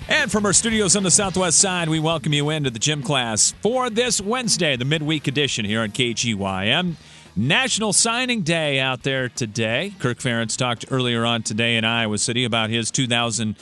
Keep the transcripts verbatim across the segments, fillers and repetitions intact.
And from our studios on the southwest side, we welcome you into the gym class for this Wednesday, the midweek edition here on K G Y M. National Signing Day out there today. Kirk Ferentz talked earlier on today in Iowa City about his two thousand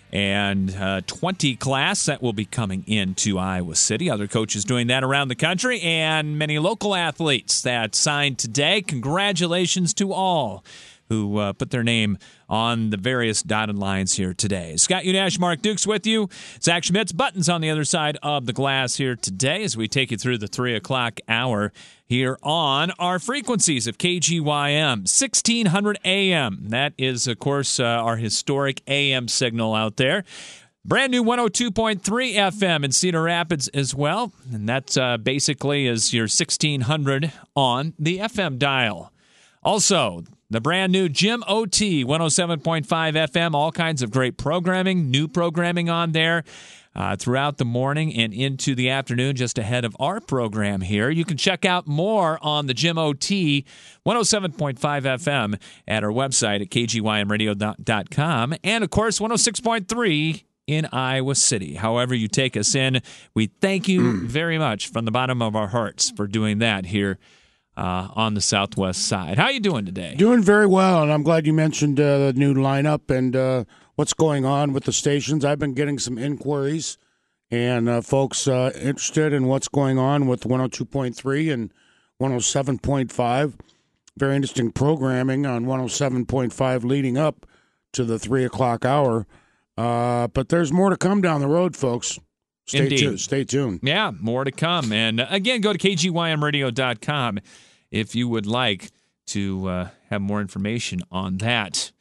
twenty class that will be coming into Iowa City. Other coaches doing that around the country, and many local athletes that signed today. Congratulations to all who uh, put their name on the various dotted lines here today. Scott Udash, Mark Dukes with you. Zach Schmitz, Buttons on the other side of the glass here today as we take you through the three o'clock hour here on our frequencies of K G Y M, sixteen hundred A M. That is, of course, uh, our historic A M signal out there. Brand new one oh two point three F M in Cedar Rapids as well. And that uh, basically is your sixteen hundred on the F M dial. Also, the brand new Jim O T, one oh seven point five F M, all kinds of great programming, new programming on there uh, throughout the morning and into the afternoon just ahead of our program here. You can check out more on the Jim O T, one oh seven point five F M at our website at k g y m radio dot com and, of course, one oh six point three in Iowa City. However you take us in, we thank you mm. very much from the bottom of our hearts for doing that here Uh, on the southwest side. How are you doing today? Doing very well, and I'm glad you mentioned uh, the new lineup and uh, what's going on with the stations. I've been getting some inquiries and uh, folks uh, interested in what's going on with one oh two point three and one oh seven point five. Very interesting programming on one oh seven point five leading up to the three o'clock hour. Uh, but there's more to come down the road, folks. Stay tuned. Stay tuned. Yeah, more to come. And uh, again, go to k g y m radio dot com if you would like to uh, have more information on that.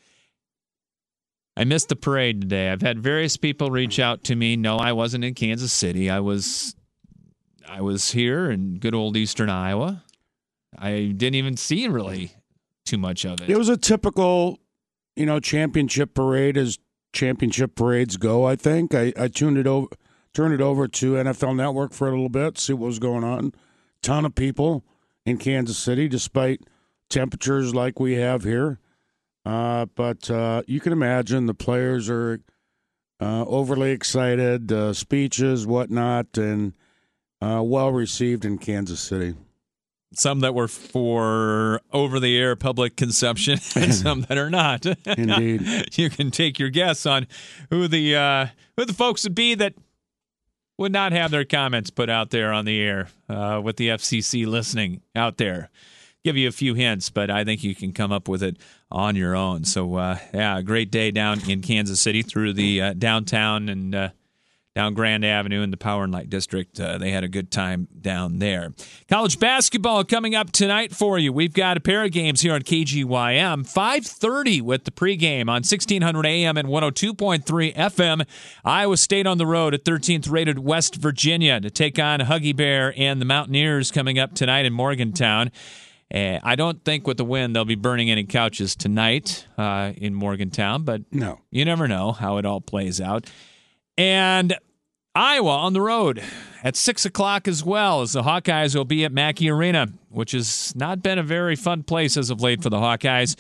I missed the parade today. I've had various people reach out to me. No, I wasn't in Kansas City. I was I was here in good old Eastern Iowa. I didn't even see really too much of it. It was a typical, you know, championship parade as championship parades go, I think. I, I tuned it over. Turn it over to N F L Network for a little bit, see what was going on. Ton of people in Kansas City, despite temperatures like we have here. Uh, but uh, you can imagine the players are uh, overly excited, uh, speeches, whatnot, and uh, well-received in Kansas City. Some that were for over-the-air public consumption and some that are not. Indeed. You can take your guess on who the uh, who the folks would be that would not have their comments put out there on the air uh, with the F C C listening out there. Give you a few hints, but I think you can come up with it on your own. So, uh, yeah, a great day down in Kansas City through the uh, downtown and uh, down Grand Avenue in the Power and Light District. Uh, they had a good time down there. College basketball coming up tonight for you. We've got a pair of games here on K G Y M. five thirty with the pregame on sixteen hundred A M and one oh two point three F M. Iowa State on the road at thirteenth rated West Virginia to take on Huggy Bear and the Mountaineers coming up tonight in Morgantown. Uh, I don't think with the win they'll be burning any couches tonight uh, in Morgantown, but no, you never know how it all plays out. And Iowa on the road at six o'clock as well, as the Hawkeyes will be at Mackey Arena, which has not been a very fun place as of late for the Hawkeyes,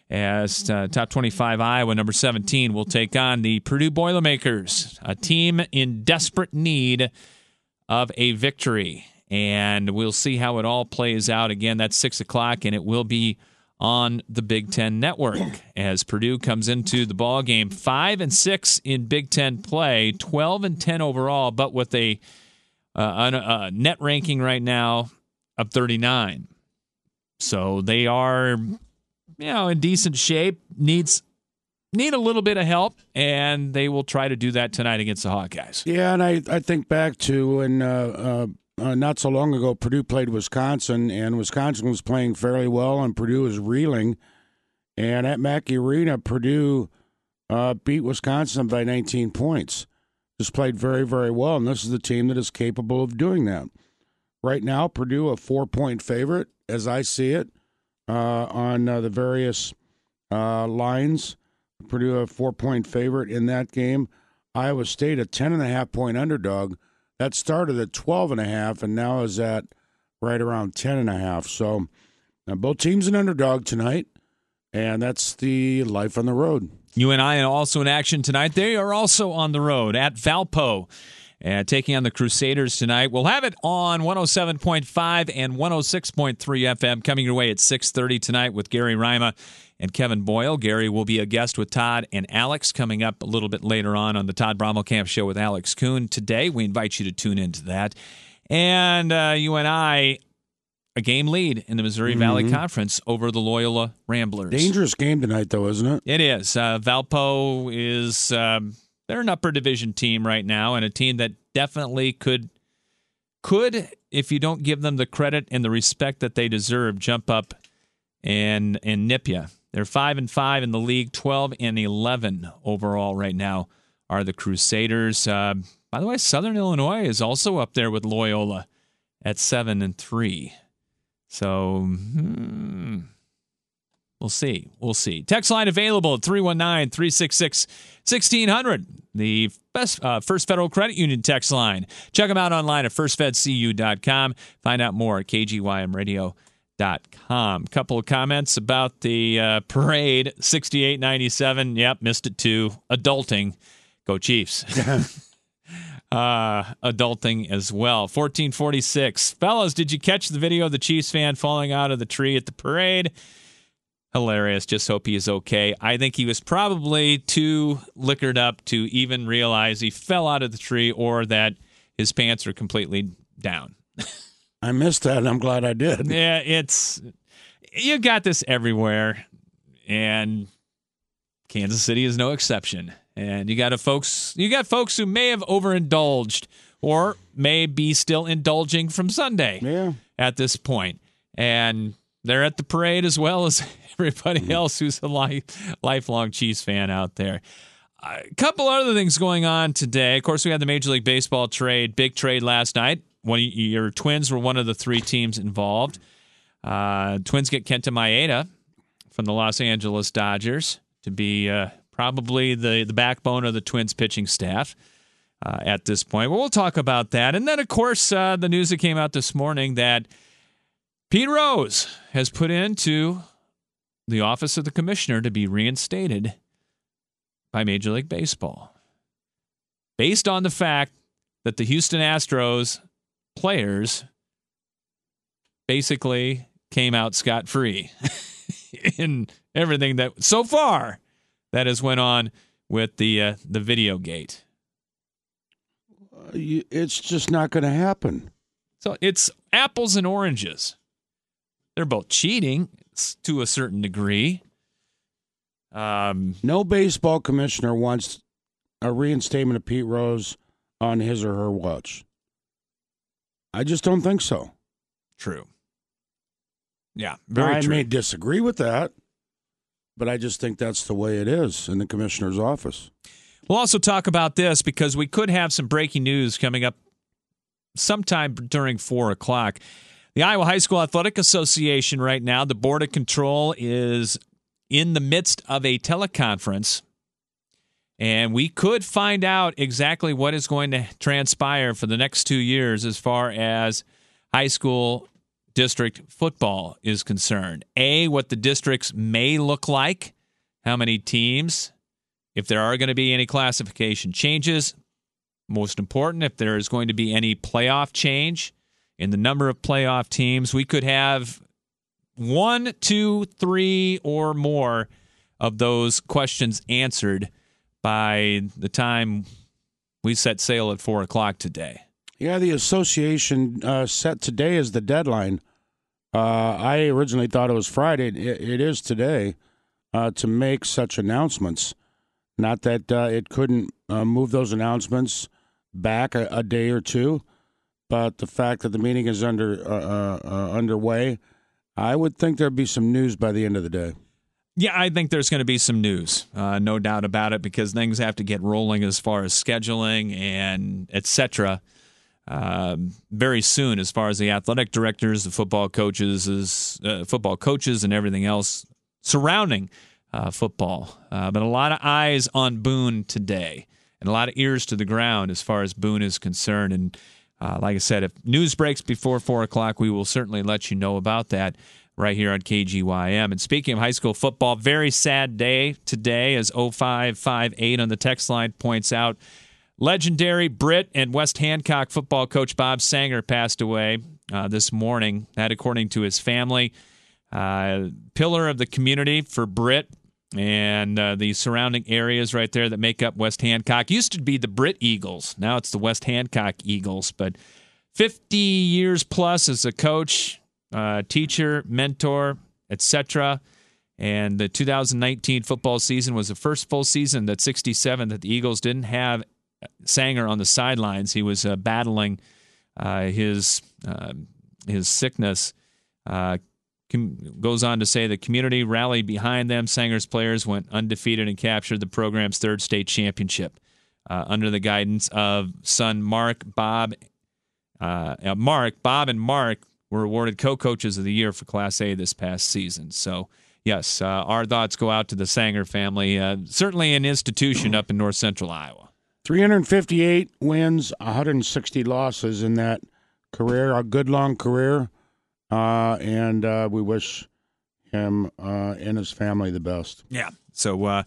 as uh, top twenty-five Iowa, number seventeen, will take on the Purdue Boilermakers, a team in desperate need of a victory. And we'll see how it all plays out. Again, that's six o'clock, and it will be on the Big Ten Network as Purdue comes into the ball game five and six in Big Ten play, twelve and ten overall, but with a, uh, a, a net ranking right now of thirty-nine. So they are, you know, in decent shape. Needs need a little bit of help, and they will try to do that tonight against the Hawkeyes. Yeah, and I, I think back to when uh, uh, uh, not so long ago Purdue played Wisconsin, and Wisconsin was playing fairly well, and Purdue was reeling. And at Mackey Arena, Purdue uh, beat Wisconsin by nineteen points. Just played very, very well, and this is the team that is capable of doing that. Right now, Purdue a four-point favorite, as I see it, uh, on uh, the various uh, lines. Purdue a four-point favorite in that game. Iowa State a ten and a half point underdog. That started at twelve and a half and now is at right around ten and a half. So now both teams an underdog tonight, and that's the life on the road. U N I also in action tonight. They are also on the road at Valpo, uh, taking on the Crusaders tonight. We'll have it on one oh seven point five and one oh six point three F M coming your way at six thirty tonight with Gary Rima and Kevin Boyle. Gary will be a guest with Todd and Alex coming up a little bit later on on the Todd Brommelkamp Show with Alex Kuhn today. We invite you to tune into that. And uh, U N I, a game lead in the Missouri mm-hmm. Valley Conference over the Loyola Ramblers. Dangerous game tonight, though, isn't it? It is. Uh, Valpo is um, they're an upper division team right now, and a team that definitely could, could if you don't give them the credit and the respect that they deserve, jump up and and nip you. They're five and five in the league, twelve and eleven overall right now are the Crusaders. Uh, by the way, Southern Illinois is also up there with Loyola at seven and three. So hmm, we'll see. We'll see. Text line available at three one nine, three six six, one six zero zero. The best uh, First Federal Credit Union text line. Check them out online at first fed c u dot com. Find out more at k g y m radio dot com. Couple of comments about the uh, parade. sixty-eight ninety-seven. Yep, missed it too. Adulting. Go Chiefs. Uh, adulting as well. fourteen forty-six. Fellas, did you catch the video of the Chiefs fan falling out of the tree at the parade? Hilarious. Just hope he is okay. I think he was probably too liquored up to even realize he fell out of the tree or that his pants are completely down. I missed that, and I'm glad I did. Yeah, it's you got this everywhere, and Kansas City is no exception. And you got a folks, you got folks who may have overindulged or may be still indulging from Sunday yeah. at this point. And they're at the parade as well as everybody else who's a life, lifelong Chiefs fan out there. A couple other things going on today. Of course, we had the Major League Baseball trade, big trade last night. One, your Twins were one of the three teams involved. Uh, Twins get Kenta Maeda from the Los Angeles Dodgers to be uh, probably the, the backbone of the Twins pitching staff uh, at this point. Well, we'll talk about that. And then, of course, uh, the news that came out this morning that Pete Rose has put into the office of the commissioner to be reinstated by Major League Baseball based on the fact that the Houston Astros players basically came out scot-free in everything that so far that has went on with the uh, the video gate. Uh, you, it's just not going to happen. So it's apples and oranges. They're both cheating to a certain degree. Um, no baseball commissioner wants a reinstatement of Pete Rose on his or her watch. I just don't think so. True. Yeah, very I true. I may disagree with that, but I just think that's the way it is in the commissioner's office. We'll also talk about this because we could have some breaking news coming up sometime during four o'clock. The Iowa High School Athletic Association right now, the Board of Control is in the midst of a teleconference, and we could find out exactly what is going to transpire for the next two years as far as high school district football is concerned. A, what the districts may look like, how many teams, if there are going to be any classification changes. Most important, if there is going to be any playoff change in the number of playoff teams. We could have one, two, three, or more of those questions answered by the time we set sail at four o'clock today. Yeah, the association uh, set today as the deadline. Uh, I originally thought it was Friday. It, it is today uh, to make such announcements. Not that uh, it couldn't uh, move those announcements back a, a day or two, but the fact that the meeting is under uh, uh, uh, underway, I would think there'd be some news by the end of the day. Yeah, I think there's going to be some news, uh, no doubt about it, because things have to get rolling as far as scheduling and et cetera. Uh, very soon, as far as the athletic directors, the football coaches, is, uh, football coaches, and everything else surrounding uh, football. Uh, but a lot of eyes on Boone today, and a lot of ears to the ground as far as Boone is concerned. And uh, like I said, if news breaks before four o'clock, we will certainly let you know about that. right here on K G Y M. And speaking of high school football, very sad day today, as oh five five eight on the text line points out. Legendary Brit and West Hancock football coach Bob Sanger passed away uh, this morning. That, according to his family, uh, pillar of the community for Brit and uh, the surrounding areas right there that make up West Hancock. Used to be the Brit Eagles. Now it's the West Hancock Eagles. But fifty years plus as a coach, uh, teacher, mentor, et cetera. And the two thousand nineteen football season was the first full season that sixty-seven that the Eagles didn't have Sanger on the sidelines. He was uh, battling uh, his uh, his sickness. Uh, com- goes on to say the community rallied behind them. Sanger's players went undefeated and captured the program's third state championship uh, under the guidance of son Mark, Bob, uh, Mark, Bob, and Mark were awarded co-coaches of the year for Class A this past season. So, yes, uh, our thoughts go out to the Sanger family. Uh, certainly an institution up in north central Iowa. three hundred fifty-eight wins, one hundred sixty losses in that career, a good long career, uh, and uh, we wish him uh, and his family the best. Yeah, so, uh,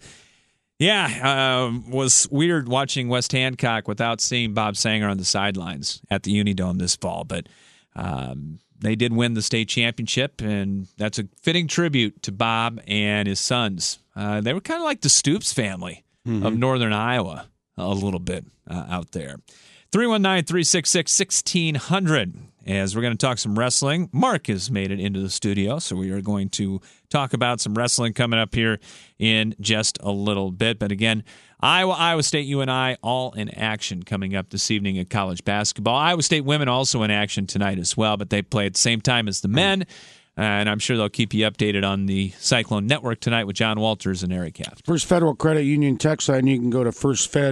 yeah, uh, was weird watching West Hancock without seeing Bob Sanger on the sidelines at the Unidome this fall, but um, they did win the state championship, and that's a fitting tribute to Bob and his sons. Uh, they were kind of like the Stoops family mm-hmm. of northern Iowa a little bit uh, out there. three one nine, three six six, one six zero zero. As we're going to talk some wrestling. Mark has made it into the studio, so we are going to talk about some wrestling coming up here in just a little bit. But again, Iowa, Iowa State, U N I, all in action coming up this evening in college basketball. Iowa State women also in action tonight as well, but they play at the same time as the men. And I'm sure they'll keep you updated on the Cyclone Network tonight with John Walters and Eric Haft. First Federal Credit Union text line, you can go to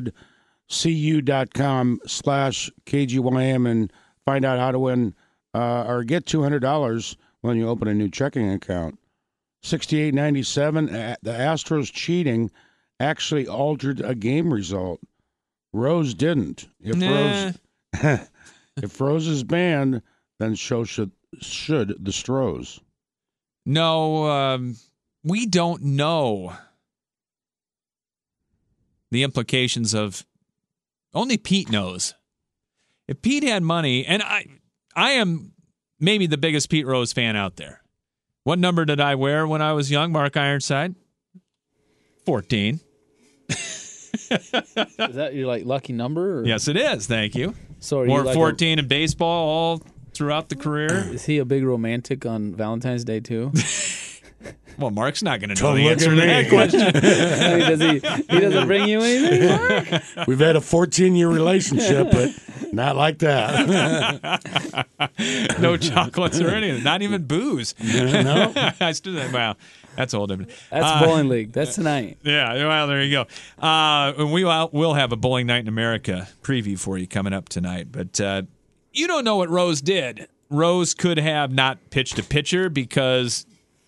firstfedcu.com slash KGYM and find out how to win uh, or get two hundred dollars when you open a new checking account. sixty-eight ninety-seven, the Astros cheating actually altered a game result. Rose didn't. If nah. Rose if Rose is banned, then so should should the Stros. No, um, we don't know the implications of. Only Pete knows. If Pete had money, and I, I am maybe the biggest Pete Rose fan out there. What number did I wear when I was young, Mark Ironside? fourteen. Is that your like lucky number? Or? Yes, it is. Thank you. So Wore like fourteen a, in baseball all throughout the career. Is he a big romantic on Valentine's Day too? Well, Mark's not going to Don't know the look answer at to me. that question. I mean, does he? He doesn't bring you anything, Mark? We've had a fourteen-year relationship, but not like that. No chocolates or anything. Not even booze. No. I still wow. That's old. That's uh, bowling league. That's tonight. Yeah, well, there you go. Uh, and we will we'll have a Bowling Night in America preview for you coming up tonight. But uh, you don't know what Rose did. Rose could have not pitched a pitcher because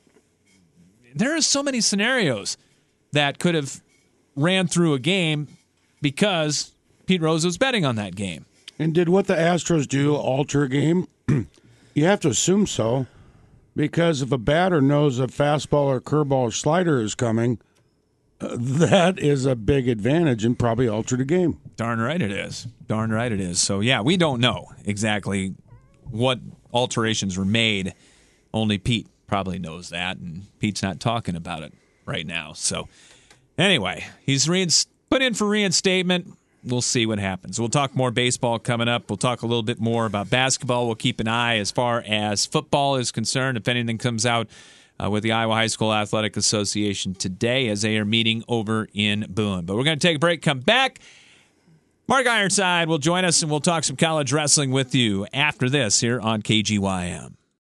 there are so many scenarios that could have ran through a game because Pete Rose was betting on that game. And did what the Astros do alter a game? You have to assume so, because if a batter knows a fastball or curveball or slider is coming, uh, that is a big advantage and probably altered a game. Darn right it is. Darn right it is. So, yeah, we don't know exactly what alterations were made. Only Pete probably knows that, and Pete's not talking about it right now. So, anyway, he's reins- put in for reinstatement. We'll see what happens. We'll talk more baseball coming up. We'll talk a little bit more about basketball. We'll keep an eye as far as football is concerned. If anything comes out uh, with the Iowa High School Athletic Association today as they are meeting over in Boone. But we're going to take a break, come back. Mark Ironside will join us, and we'll talk some college wrestling with you after this here on K G Y M.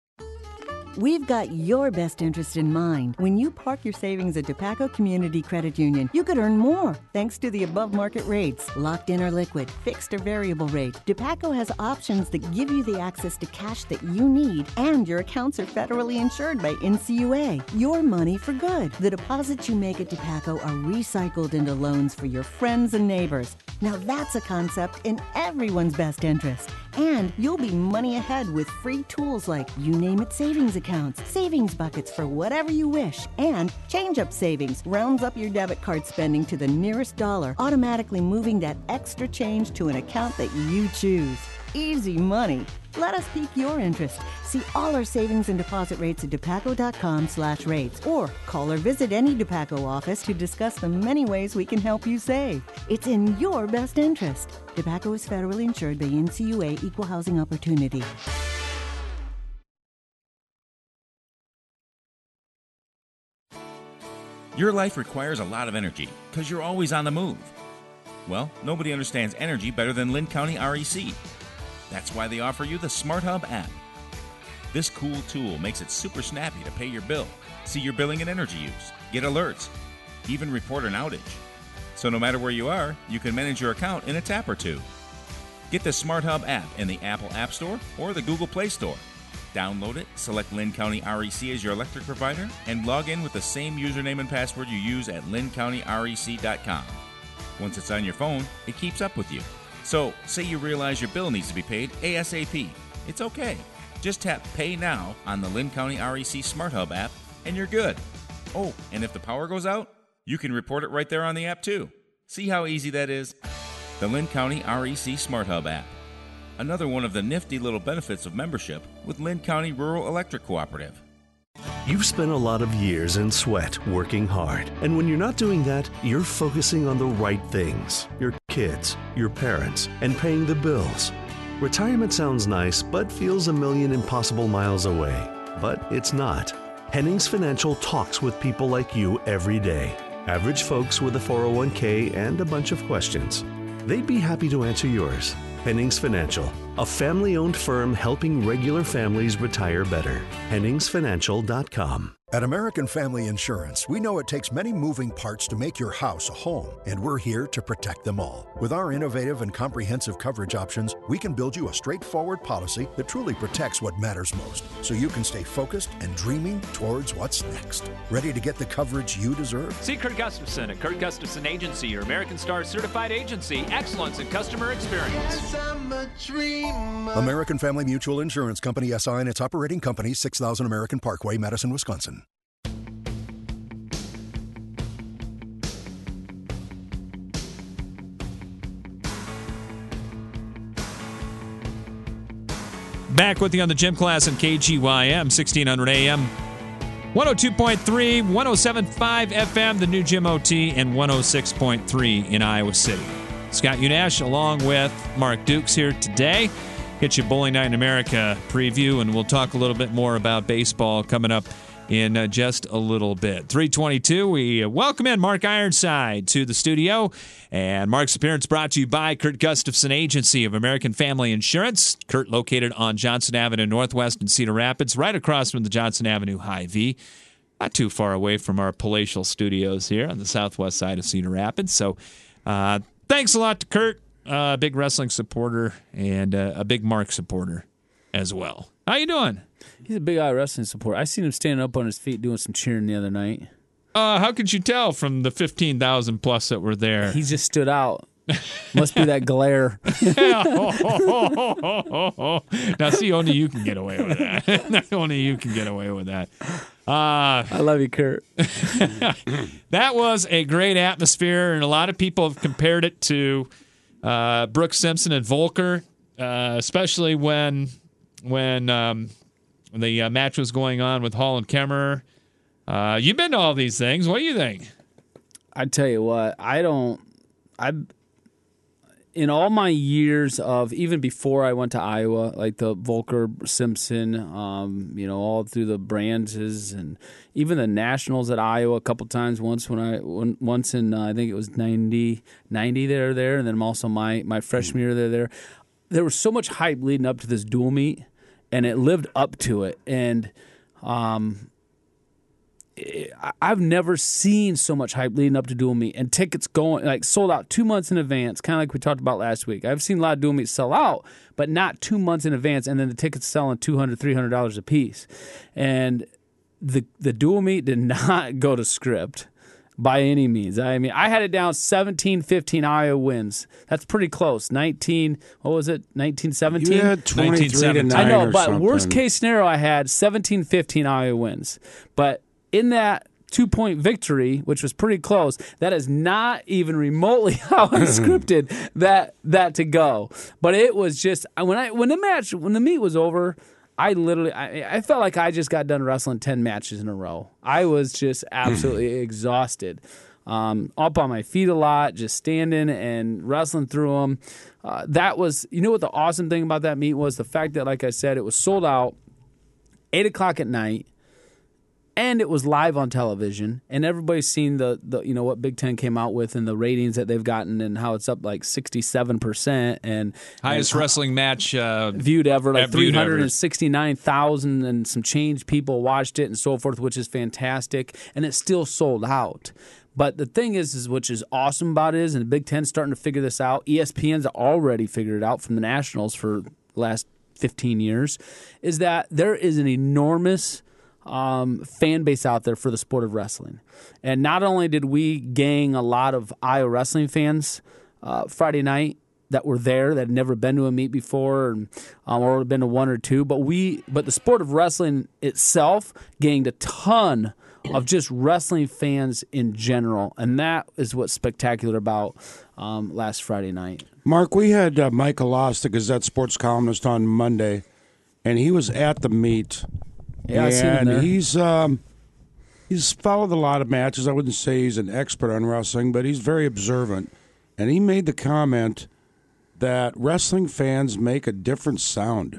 We've got your best interest in mind. When you park your savings at DePaco Community Credit Union, you could earn more thanks to the above-market rates. Locked in or liquid, fixed or variable rate. DePaco has options that give you the access to cash that you need, and your accounts are federally insured by N C U A. Your money for good. The deposits you make at DePaco are recycled into loans for your friends and neighbors. Now that's a concept in everyone's best interest. And you'll be money ahead with free tools like You Name It Savings Account. accounts, savings buckets for whatever you wish, and change-up savings rounds up your debit card spending to the nearest dollar, automatically moving that extra change to an account that you choose. Easy money. Let us pique your interest. See all our savings and deposit rates at depaco.com slash rates, or call or visit any DePaco office to discuss the many ways we can help you save. It's in your best interest. DePaco is federally insured by N C U A Equal Housing Opportunity. Your life requires a lot of energy because you're always on the move. Well, nobody understands energy better than Linn County R E C. That's why they offer you the Smart Hub app. This cool tool makes it super snappy to pay your bill, see your billing and energy use, get alerts, even report an outage. So no matter where you are, you can manage your account in a tap or two. Get the Smart Hub app in the Apple App Store or the Google Play Store. Download it, select Linn County R E C as your electric provider, and log in with the same username and password you use at linn county r e c dot com. Once it's on your phone, it keeps up with you. So, say you realize your bill needs to be paid ASAP. It's okay. Just tap Pay Now on the Linn County R E C Smart Hub app, and you're good. Oh, and if the power goes out, you can report it right there on the app too. See how easy that is? The Linn County R E C Smart Hub app. Another one of the nifty little benefits of membership with Linn County Rural Electric Cooperative. You've spent a lot of years in sweat working hard. And when you're not doing that, you're focusing on the right things. Your kids, your parents, and paying the bills. Retirement sounds nice, but feels a million impossible miles away. But it's not. Hennings Financial talks with people like you every day. Average folks with a four oh one k and a bunch of questions. They'd be happy to answer yours. Hennings Financial, a family-owned firm helping regular families retire better. Hennings Financial dot com. At American Family Insurance, we know it takes many moving parts to make your house a home, and we're here to protect them all. With our innovative and comprehensive coverage options, we can build you a straightforward policy that truly protects what matters most, so you can stay focused and dreaming towards what's next. Ready to get the coverage you deserve? See Kurt Gustafson at Kurt Gustafson Agency, your American Star certified agency. Excellence in customer experience. American Family Mutual Insurance Company, S I and its operating company, six thousand American Parkway, Madison, Wisconsin. Back with you on the Gym Class on K G Y M, sixteen hundred A M, one oh two point three, one oh seven point five F M, the new Gym O T, and one oh six point three in Iowa City. Scott Unash along with Mark Dukes here today. Get you Bowling Night in America preview, and we'll talk a little bit more about baseball coming up in uh, just a little bit. three twenty-two, we welcome in Mark Ironside to the studio. And Mark's appearance brought to you by Kurt Gustafson Agency of American Family Insurance. Kurt located on Johnson Avenue Northwest in Cedar Rapids, right across from the Johnson Avenue Hy-Vee. Not too far away from our palatial studios here on the southwest side of Cedar Rapids. So uh, thanks a lot to Kurt, a uh, big wrestling supporter and uh, a big Mark supporter as well. How you doing? He's a big eye wrestling supporter. I seen him standing up on his feet doing some cheering the other night. Uh, how could you tell from the fifteen thousand plus that were there? He just stood out. Must be that glare. Now, see, only you can get away with that. Only you can get away with that. Uh, I love you, Kurt. That was a great atmosphere, and a lot of people have compared it to uh, Brooks Simpson and Volker, uh, especially when when um, the uh, match was going on with Hall and Kemmerer. Uh, you've been to all these things. What do you think? I tell you what, I don't. I in all my years of even before I went to Iowa, like the Volker Simpson, um, you know, all through the Brands and even the Nationals at Iowa a couple times. Once when I when, once in uh, I think it was ninety, ninety they were there, and then also my my freshman year they're there. There was so much hype leading up to this dual meet, and it lived up to it. And um, it, I've never seen so much hype leading up to dual meet, and tickets going like sold out two months in advance, kind of like we talked about last week. I've seen a lot of dual meets sell out, but not two months in advance, and then the tickets selling two hundred dollars, three hundred dollars a piece. And the the dual meet did not go to script. by any means. I mean, I had it down seventeen fifteen Iowa wins. That's pretty close. nineteen, what was it, nineteen seventeen? You had twenty-three to nine I know, or but something. worst case scenario, I had seventeen fifteen Iowa wins. But in that two-point victory, which was pretty close, that is not even remotely how I scripted that that to go. But it was just, when I when the match, when the meet was over, I literally, I, I felt like I just got done wrestling ten matches in a row. I was just absolutely exhausted. Um, up on my feet a lot, just standing and wrestling through them. Uh, that was, you know what the awesome thing about that meet was? The fact that, like I said, it was sold out, eight o'clock at night, and it was live on television, and everybody's seen the, the you know what Big Ten came out with and the ratings that they've gotten and how it's up like sixty-seven percent and highest and, wrestling match uh, viewed ever, like viewed three hundred sixty-nine thousand and some change people watched it and so forth, which is fantastic, and it's still sold out. But the thing is, is which is awesome about it is, and the Big Ten's starting to figure this out. E S P N's already figured it out from the Nationals for the last fifteen years, is that there is an enormous Um, fan base out there for the sport of wrestling. And not only did we gang a lot of Iowa wrestling fans uh, Friday night that were there that had never been to a meet before and, um, or been to one or two, but we but the sport of wrestling itself gained a ton of just wrestling fans in general, and that is what's spectacular about um, last Friday night. Mark, we had uh, Mike Alost, the Gazette sports columnist, on Monday, and he was at the meet. Yeah, I seen him and there. he's um, he's followed a lot of matches. I wouldn't say he's an expert on wrestling, but he's very observant. And he made the comment that wrestling fans make a different sound.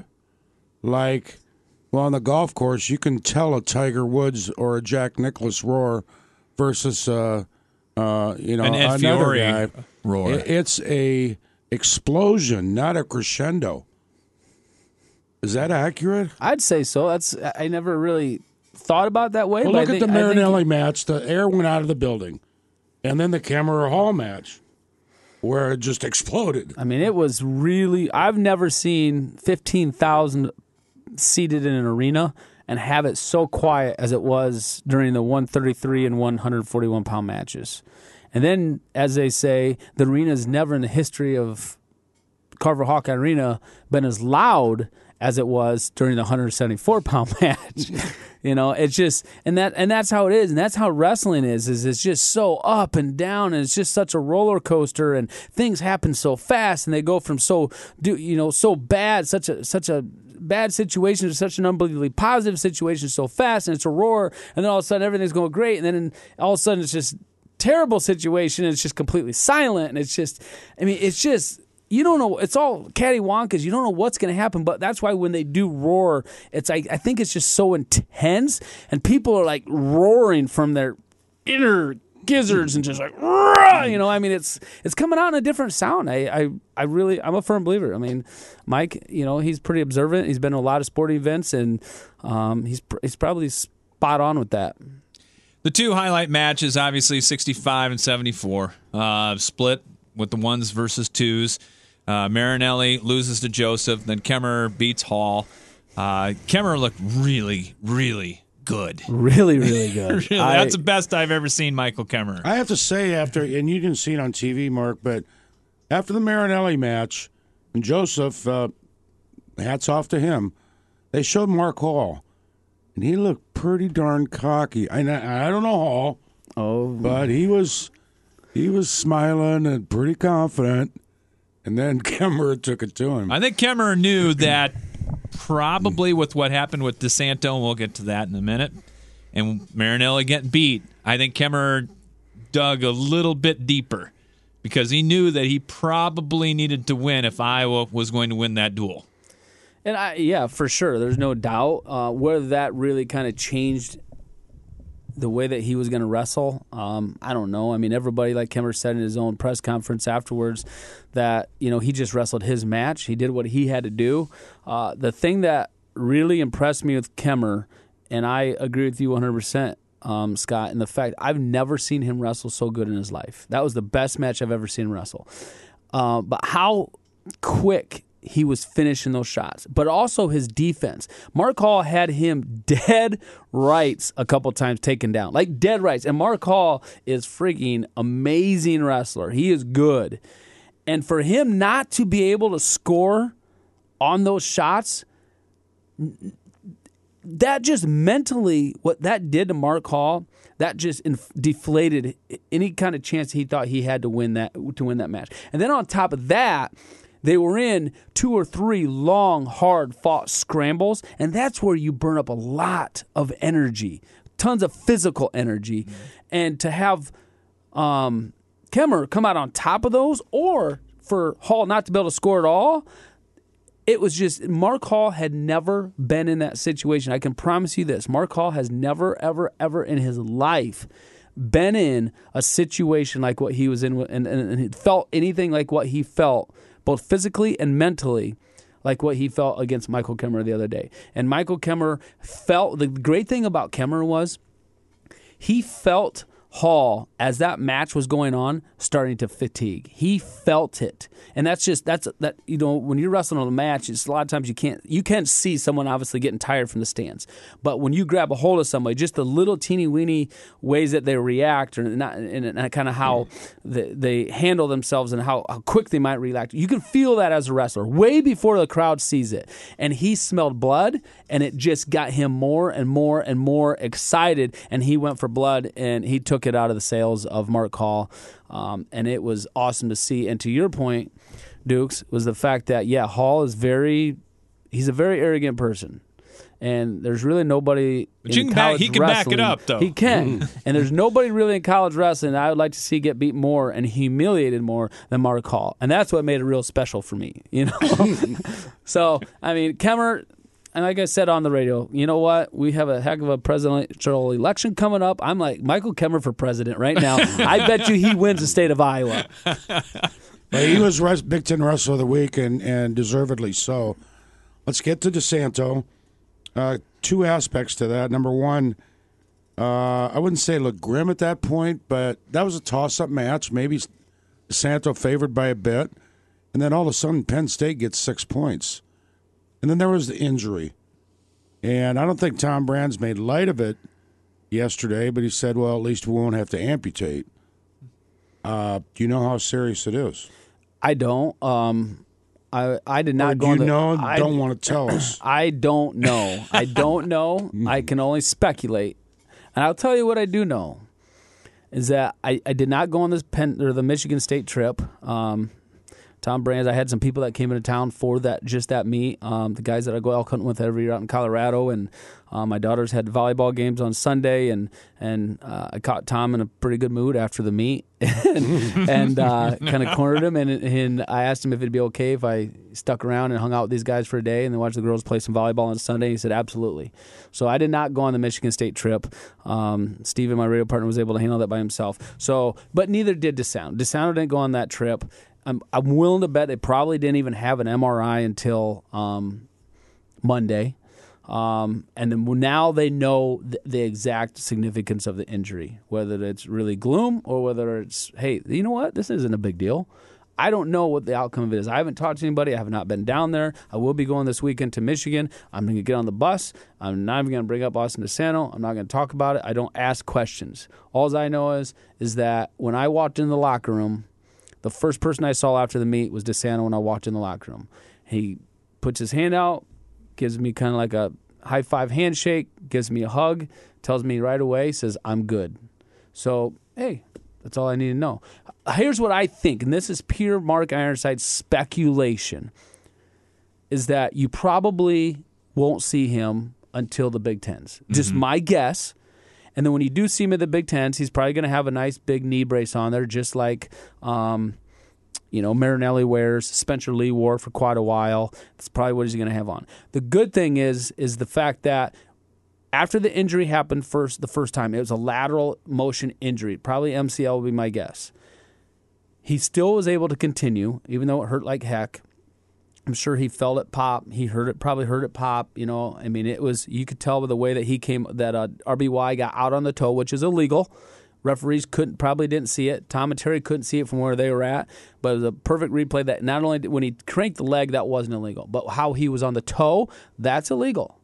Like, well, on the golf course, you can tell a Tiger Woods or a Jack Nicklaus roar versus, uh, uh, you know, An Ed another Fiore guy. roar. It- It's a explosion, not a crescendo. Is that accurate? I'd say so. That's I never really thought about it that way. Well, but look I at think, the I think- Marinelli match. The air went out of the building. And then the Camera Hall match, where it just exploded. I mean, it was really. I've never seen fifteen thousand seated in an arena and have it so quiet as it was during the one thirty-three and one forty-one pound matches. And then, as they say, the arena's never in the history of Carver Hawkeye Arena been as loud as it was during the one seventy-four pound match. You know, it's just, and that, and that's how it is, and that's how wrestling is. Is it's just so up and down, and it's just such a roller coaster, and things happen so fast, and they go from so, do you know, so bad, such a such a bad situation to such an unbelievably positive situation so fast, and it's a roar, and then all of a sudden everything's going great, and then all of a sudden it's just terrible situation, and it's just completely silent, and it's just, I mean, it's just. You don't know. It's all cattywampus. You don't know what's going to happen, but that's why when they do roar, it's like I think it's just so intense, and people are like roaring from their inner gizzards and just like, "Rah!" You know. I mean, it's it's coming out in a different sound. I, I I really I'm a firm believer. I mean, Mike, you know, he's pretty observant. He's been to a lot of sporting events, and um, he's he's probably spot on with that. The two highlight matches, obviously sixty-five and seventy-four, uh, split with the ones versus twos. Uh, Marinelli loses to Joseph. Then Kemmer beats Hall. Uh, Kemmer looked really, really good. Really, really good. really, I, that's the best I've ever seen Michael Kemmer. I have to say, after, and you didn't see it on T V, Mark, but after the Marinelli match, and Joseph, uh, hats off to him, they showed Mark Hall, and he looked pretty darn cocky. I, I don't know Hall, oh, but he was he was smiling and pretty confident. And then Kemmer took it to him. I think Kemmer knew that probably with what happened with DeSanto, and we'll get to that in a minute, and Marinelli getting beat, I think Kemmer dug a little bit deeper because he knew that he probably needed to win if Iowa was going to win that duel. And I, yeah, for sure. There's no doubt. Uh, whether that really kind of changed the way that he was going to wrestle, um, I don't know. I mean, everybody, like Kemmer said in his own press conference afterwards, that, you know, he just wrestled his match. He did what he had to do. Uh, the thing that really impressed me with Kemmer, and I agree with you one hundred percent, um, Scott, in the fact I've never seen him wrestle so good in his life. That was the best match I've ever seen him wrestle. Uh, but how quick he was finishing those shots, but also his defense. Mark Hall had him dead rights a couple times taken down, like dead rights. And Mark Hall is freaking amazing wrestler. He is good. And for him not to be able to score on those shots, that just mentally, what that did to Mark Hall, that just inf- deflated any kind of chance he thought he had to win that to win that match. And then on top of that, they were in two or three long, hard-fought scrambles, and that's where you burn up a lot of energy, tons of physical energy. Mm-hmm. And to have um, Kemmer come out on top of those, or for Hall not to be able to score at all, it was just, Mark Hall had never been in that situation. I can promise you this. Mark Hall has never, ever, ever in his life been in a situation like what he was in, and, and, and felt anything like what he felt, both physically and mentally, like what he felt against Michael Kemmer the other day. And Michael Kemmer felt, the great thing about Kemmer was he felt Hall, as that match was going on, starting to fatigue. He felt it. And that's just, that's, that, you know, when you're wrestling on a match, it's a lot of times you can't, you can't see someone obviously getting tired from the stands. But when you grab a hold of somebody, just the little teeny weeny ways that they react, or not, and, and kind of how they, they handle themselves and how, how quick they might react, you can feel that as a wrestler way before the crowd sees it. And he smelled blood, and it just got him more and more and more excited, and he went for blood, and he took it out of the sails of Mark Hall, um, and it was awesome to see. And to your point, Dukes, was the fact that, yeah, Hall is very, he's a very arrogant person. And there's really nobody but in you can college back, he can wrestling. back it up, though. He can. And there's nobody really in college wrestling that I would like to see get beat more and humiliated more than Mark Hall. And that's what made it real special for me, you know? So, I mean, Kemmer, and like I said on the radio, you know what? We have a heck of a presidential election coming up. I'm like Michael Kemmer for president right now. I bet you he wins the state of Iowa. Well, he was Big Ten Wrestler of the Week, and, and deservedly so. Let's get to DeSanto. Uh, two aspects to that. Number one, uh, I wouldn't say look grim at that point, but that was a toss-up match. Maybe DeSanto favored by a bit. And then all of a sudden, Penn State gets six points. And then there was the injury. And I don't think Tom Brands made light of it yesterday, but he said, well, at least we won't have to amputate. Uh, do you know how serious it is? I don't. Um, I I did not or go do on you the, know and I, don't want to tell us? I don't know. I don't know. I can only speculate. And I'll tell you what I do know is that I, I did not go on this Penn, or the Michigan State trip. Um, Tom Brands, I had some people that came into town for that, just that meet. Um, the guys that I go elk hunting with every year out in Colorado, and uh, my daughters had volleyball games on Sunday, and and uh, I caught Tom in a pretty good mood after the meet, and, and uh, kind of cornered him, and, and I asked him if it'd be okay if I stuck around and hung out with these guys for a day and then watched the girls play some volleyball on Sunday. He said absolutely. So I did not go on the Michigan State trip. Um, Steven, my radio partner, was able to handle that by himself. So, but neither did DeSanto. DeSanto didn't go on that trip. I'm, I'm willing to bet they probably didn't even have an M R I until um, Monday. Um, and then now they know th- the exact significance of the injury, whether it's really gloom or whether it's, hey, you know what? This isn't a big deal. I don't know what the outcome of it is. I haven't talked to anybody. I have not been down there. I will be going this weekend to Michigan. I'm going to get on the bus. I'm not even going to bring up Austin DeSanto. I'm not going to talk about it. I don't ask questions. All I know is is that when I walked in the locker room, the first person I saw after the meet was DeSanto when I walked in the locker room. He puts his hand out, gives me kind of like a high-five handshake, gives me a hug, tells me right away, says, I'm good. So, hey, that's all I need to know. Here's what I think, and this is pure Mark Ironside speculation, is that you probably won't see him until the Big Tens. Mm-hmm. Just my guess. And then when you do see him at the Big Tens, he's probably going to have a nice big knee brace on there, just like um, you know Marinelli wears, Spencer Lee wore for quite a while. That's probably what he's going to have on. The good thing is is the fact that after the injury happened first the first time, it was a lateral motion injury. Probably M C L would be my guess. He still was able to continue, even though it hurt like heck. I'm sure he felt it pop. He heard it, probably heard it pop. You know, I mean, it was, you could tell by the way that he came, that uh, R B Y got out on the toe, which is illegal. Referees couldn't probably didn't see it. Tom and Terry couldn't see it from where they were at, but it was a perfect replay that not only did, when he cranked the leg, that wasn't illegal, but how he was on the toe, that's illegal.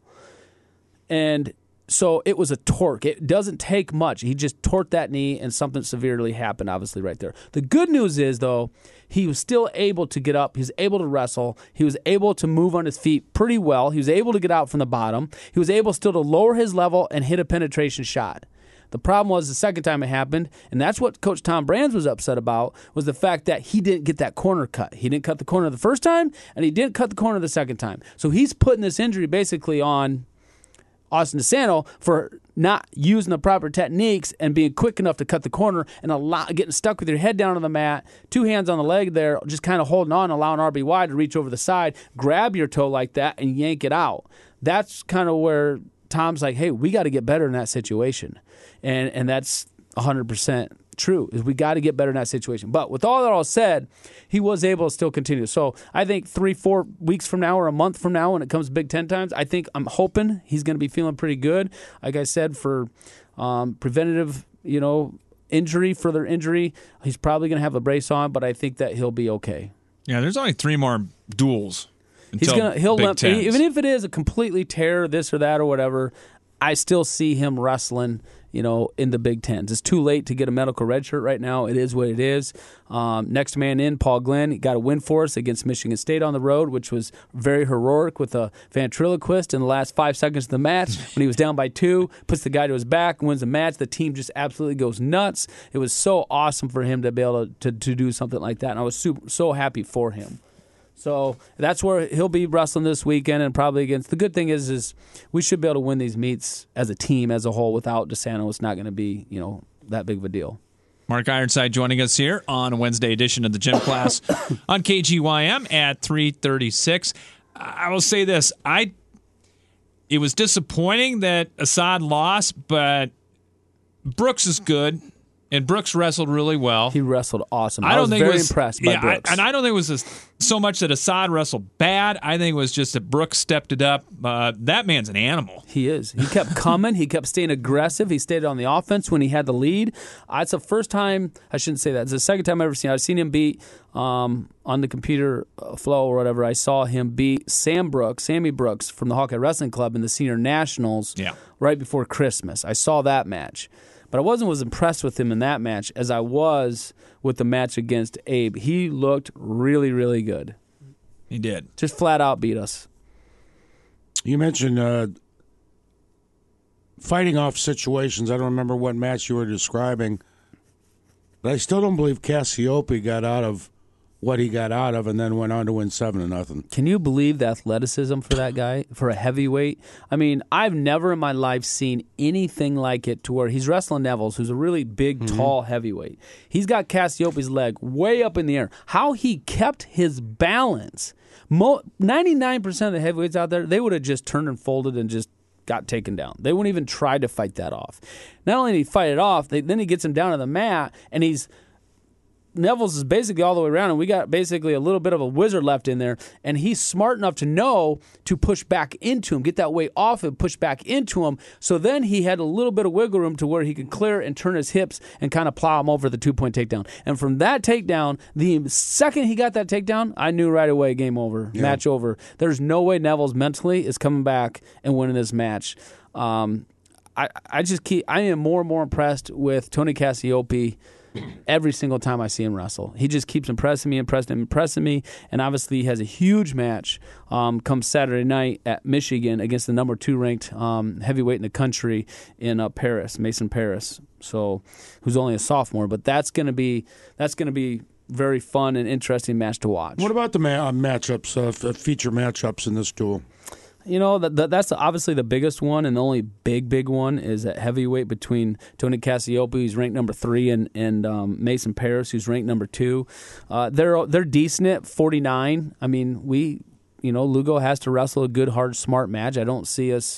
And so it was a torque. It doesn't take much. He just torqued that knee, and something severely happened, obviously, right there. The good news is, though, he was still able to get up. He was able to wrestle. He was able to move on his feet pretty well. He was able to get out from the bottom. He was able still to lower his level and hit a penetration shot. The problem was the second time it happened, and that's what Coach Tom Brands was upset about, was the fact that he didn't get that corner cut. He didn't cut the corner the first time, and he didn't cut the corner the second time. So he's putting this injury basically on Austin DeSanto for not using the proper techniques and being quick enough to cut the corner and allow, getting stuck with your head down on the mat, two hands on the leg there, just kind of holding on, allowing R B Y to reach over the side, grab your toe like that, and yank it out. That's kind of where Tom's like, hey, we got to get better in that situation. And and that's one hundred percent true, is we got to get better in that situation. But with all that all said, he was able to still continue. So I think three, four weeks from now or a month from now when it comes Big Ten times, I think I'm hoping he's going to be feeling pretty good. Like I said, for um, preventative, you know, injury, further injury, he's probably going to have a brace on, but I think that he'll be okay. Yeah, there's only three more duels until he's gonna, he'll Big limp, Tens. even if it is a completely tear, this or that or whatever, I still see him wrestling, you know, in the Big Tens. It's too late to get a medical red shirt right now. It is what it is. Um, next man in, Paul Glenn, he got a win for us against Michigan State on the road, which was very heroic with a ventriloquist in the last five seconds of the match when he was down by two, puts the guy to his back, wins the match. The team just absolutely goes nuts. It was so awesome for him to be able to, to, to do something like that, and I was super, so happy for him. So that's where he'll be wrestling this weekend, and probably against. The good thing is, is we should be able to win these meets as a team, as a whole. Without DeSanto, it's not going to be, you know, that big of a deal. Mark Ironside joining us here on a Wednesday edition of the Gym Class on K G Y M at three thirty-six. I will say this: I it was disappointing that Assad lost, but Brooks is good. And Brooks wrestled really well. He wrestled awesome. I, I don't was think very it was, impressed by yeah, Brooks. I, and I don't think it was a, so much that Assad wrestled bad. I think it was just that Brooks stepped it up. Uh, that man's an animal. He is. He kept coming. He kept staying aggressive. He stayed on the offense when he had the lead. Uh, it's the first time, I shouldn't say that. It's the second time I've ever seen I've seen him beat um, on the computer flow or whatever. I saw him beat Sam Brooks, Sammy Brooks from the Hawkeye Wrestling Club in the Senior Nationals yeah. right before Christmas. I saw that match. But I wasn't as impressed with him in that match as I was with the match against Abe. He looked really, really good. He did. Just flat out beat us. You mentioned uh, fighting off situations. I don't remember what match you were describing, but I still don't believe Cassiope got out of what he got out of and then went on to win seven to nothing. Can you believe the athleticism for that guy, for a heavyweight? I mean, I've never in my life seen anything like it to where he's wrestling Neville's, who's a really big, mm-hmm. tall heavyweight. He's got Cassiope's leg way up in the air. How he kept his balance. Mo- ninety-nine percent of the heavyweights out there, they would have just turned and folded and just got taken down. They wouldn't even try to fight that off. Not only did he fight it off, they, then he gets him down to the mat, and he's Neville's is basically all the way around, and we got basically a little bit of a wizard left in there, and he's smart enough to know to push back into him, get that weight off and push back into him, so then he had a little bit of wiggle room to where he could clear and turn his hips and kind of plow him over the two-point takedown. And from that takedown, the second he got that takedown, I knew right away, game over, yeah. match over. There's no way Neville's mentally is coming back and winning this match. Um, I, I just keep, I am more and more impressed with Tony Cassiope every single time I see him wrestle. He just keeps impressing me, impressing, impressing me, and obviously he has a huge match um, come Saturday night at Michigan against the number two ranked um, heavyweight in the country in uh, Paris, Mason Paris. So, who's only a sophomore, but that's gonna be that's gonna be very fun and interesting match to watch. What about the ma- uh, matchups, uh, f- feature matchups in this duel? You know, that that's obviously the biggest one, and the only big, big one is at heavyweight between Tony Cassiope, who's ranked number three, and and um, Mason Paris, who's ranked number two. Uh, they're they're decent at forty-nine. I mean, we, you know, Lugo has to wrestle a good, hard, smart match. I don't see us,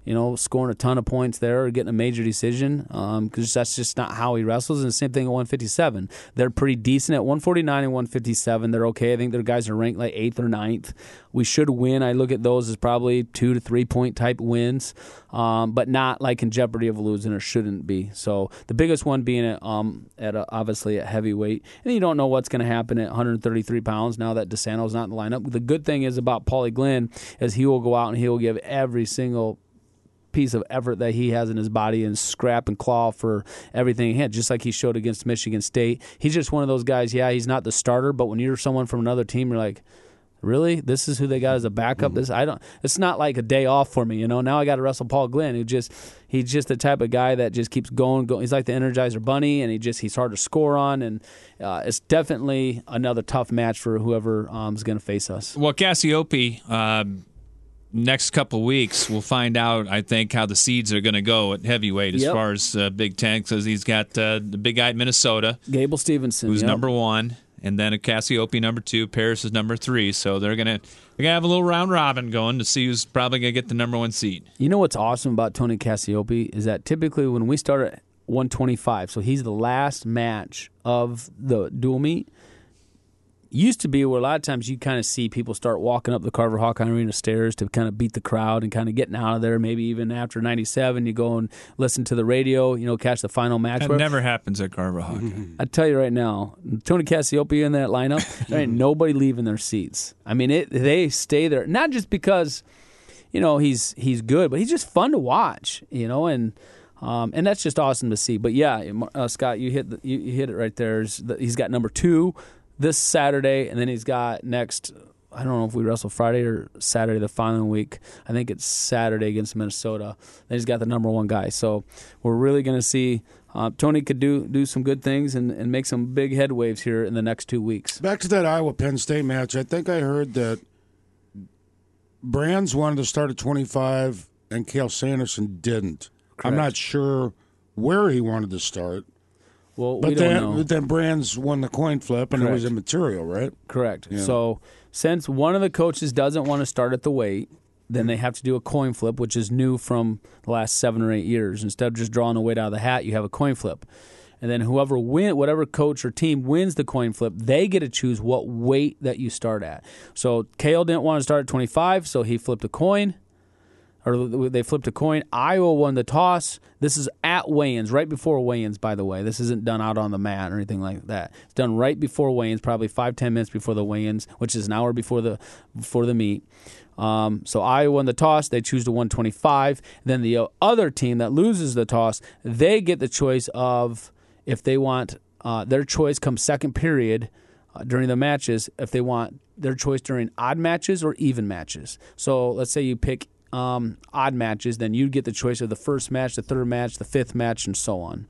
you know, scoring a ton of points there or getting a major decision because um, that's just not how he wrestles. And the same thing at one fifty-seven. They're pretty decent at one forty-nine and one fifty-seven. They're okay. I think their guys are ranked like eighth or ninth. We should win. I look at those as probably two to three point type wins, um, but not like in jeopardy of losing or shouldn't be. So the biggest one being at, um, at a, obviously at heavyweight. And you don't know what's going to happen at one thirty-three pounds now that DeSanto's not in the lineup. The good thing is about Paulie Glenn is he will go out and he will give every single piece of effort that he has in his body and scrap and claw for everything he had, just like he showed against Michigan State. He's just one of those guys, yeah, he's not the starter, but when you're someone from another team, you're like, really? This is who they got as a backup? This I don't it's not like a day off for me, you know. Now I got to wrestle Paul Glenn, who just he's just the type of guy that just keeps going, going. He's like the Energizer Bunny, and he just he's hard to score on, and uh, it's definitely another tough match for whoever um, is going to face us. Well, Cassiope, um, next couple weeks, we'll find out, I think, how the seeds are going to go at heavyweight as Yep. far as uh, Big Ten, because he's got uh, the big guy at Minnesota, Gable Stevenson, who's yep. number one, and then a Cassiope number two. Paris is number three. So they're going to they're gonna have a little round robin going to see who's probably going to get the number one seed. You know what's awesome about Tony Cassiope is that typically when we start at one twenty-five, so he's the last match of the dual meet, used to be where a lot of times you kind of see people start walking up the Carver Hawkeye Arena stairs to kind of beat the crowd and kind of getting out of there. Maybe even after ninety-seven, you go and listen to the radio, you know, catch the final match. That never happens at Carver Hawkeye. I tell you right now, Tony Cassiope in that lineup, there ain't nobody leaving their seats. I mean, it, they stay there, not just because, you know, he's he's good, but he's just fun to watch, you know, and um, and that's just awesome to see. But yeah, uh, Scott, you hit the, you, you hit it right there. He's got number two this Saturday, and then he's got next, I don't know if we wrestle Friday or Saturday the following week. I think it's Saturday against Minnesota. Then he's got the number one guy. So we're really going to see uh, Tony could do do some good things and, and make some big head waves here in the next two weeks. Back to that Iowa-Penn State match, I think I heard that Brands wanted to start at twenty-five and Cale Sanderson didn't. Correct. I'm not sure where he wanted to start. Well, But we don't then, know. but then Brands won the coin flip, and Correct. it was immaterial, right? Correct. Yeah. So since one of the coaches doesn't want to start at the weight, then they have to do a coin flip, which is new from the last seven or eight years. Instead of just drawing the weight out of the hat, you have a coin flip. And then whoever win, whatever coach or team wins the coin flip, they get to choose what weight that you start at. So Cale didn't want to start at twenty-five, so he flipped a coin. Or they flipped a coin. Iowa won the toss. This is at weigh-ins, right before weigh-ins, by the way. This isn't done out on the mat or anything like that. It's done right before weigh-ins, probably five, ten minutes before the weigh-ins, which is an hour before the before the meet. Um, so Iowa won the toss. They choose to one twenty-five. Then the other team that loses the toss, they get the choice of if they want uh, their choice comes second period uh, during the matches, if they want their choice during odd matches or even matches. So let's say you pick Um, odd matches, then you'd get the choice of the first match, the third match, the fifth match, and so on.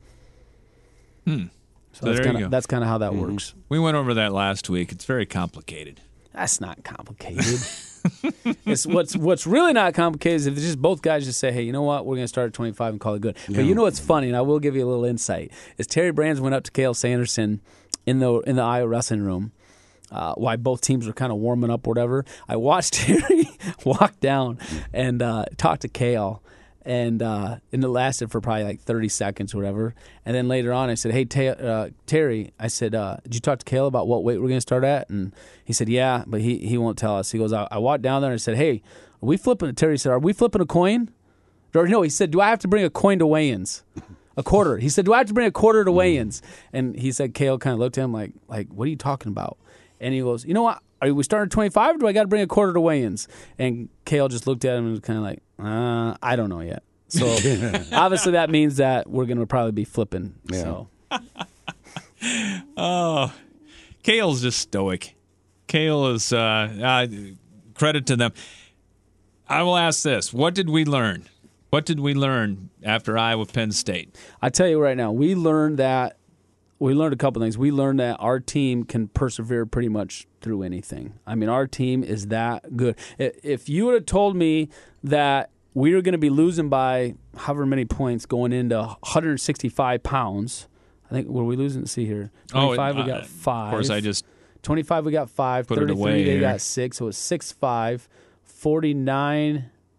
Hmm. So, So that's there kinda, you go. that's kind of how that Mm-hmm. works. We went over that last week. It's very complicated. That's not complicated. It's what's what's really not complicated is if it's just both guys just say, hey, you know what, we're going to start at twenty-five and call it good. But you know what's funny, and I will give you a little insight, is Terry Brands went up to Cale Sanderson in the in the Iowa wrestling room. Uh, while both teams were kind of warming up or whatever, I watched Terry walk down and uh, talk to Cale, and uh, and it lasted for probably like thirty seconds or whatever. And then later on, I said, "Hey, Ta- uh, Terry," I said, uh, "Did you talk to Cale about what weight we're going to start at?" And he said, "Yeah, but he he won't tell us." He goes, "I, I walked down there and I said, hey, are we flipping?" Terry said, "Are we flipping a coin?" Or no, he said, "Do I have to bring a coin to weigh-ins?" A quarter. He said, "Do I have to bring a quarter to weigh-ins?" And he said, Cale kind of looked at him like, like, "What are you talking about?" And he goes, "You know what? Are we starting at twenty-five or do I got to bring a quarter to weigh-ins?" And Cale just looked at him and was kind of like, uh, I don't know yet. So obviously that means that we're going to probably be flipping. Yeah. So Oh, Cale's just stoic. Cale is, uh, uh, credit to them. I will ask this. What did we learn? What did we learn after Iowa Penn State? I tell you right now, we learned that We learned a couple things. We learned that our team can persevere pretty much through anything. I mean, our team is that good. If you would have told me that we were going to be losing by however many points going into one sixty-five pounds, I think, were we losing? Let's see here. twenty-five, oh, we got uh, five. Of course, I just twenty-five, we got five. Put it thirty-three, away they here. got six. So it's six five. forty-nine.